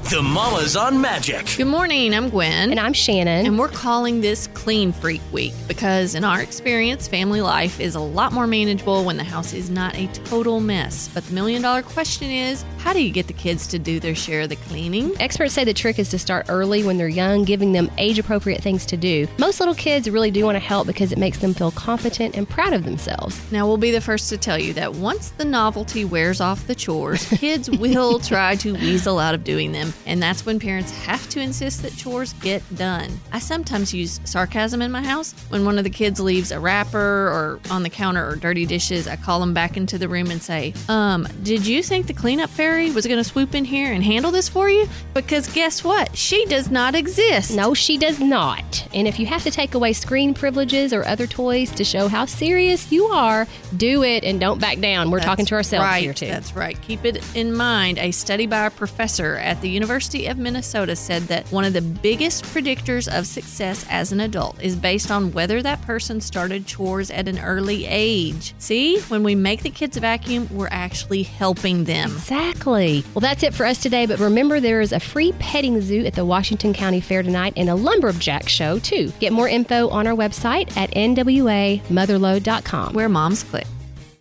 The Mamas on Magic. Good morning, I'm Gwen. And I'm Shannon. And we're calling this Clean Freak Week because in our experience, family life is a lot more manageable when the house is not a total mess. But the million-dollar question is, how do you get the kids to do their share of the cleaning? Experts say the trick is to start early when they're young, giving them age-appropriate things to do. Most little kids really do want to help because it makes them feel confident and proud of themselves. Now, we'll be the first to tell you that once the novelty wears off the chores, kids will try to weasel out of doing them. And that's when parents have to insist that chores get done. I sometimes use sarcasm in my house. When one of the kids leaves a wrapper or on the counter or dirty dishes, I call them back into the room and say, did you think the cleanup fairy was going to swoop in here and handle this for you? Because guess what? She does not exist. No, she does not. And if you have to take away screen privileges or other toys to show how serious you are, do it and don't back down. We're talking to ourselves here too. That's right. Keep it in mind. A study by a professor at the University of Minnesota said that one of the biggest predictors of success as an adult is based on whether that person started chores at an early age. See, when we make the kids vacuum, we're actually helping them. Exactly. Well, that's it for us today, but remember there is a free petting zoo at the Washington County Fair tonight and a lumberjack show too. Get more info on our website at nwamotherlode.com. Where moms click.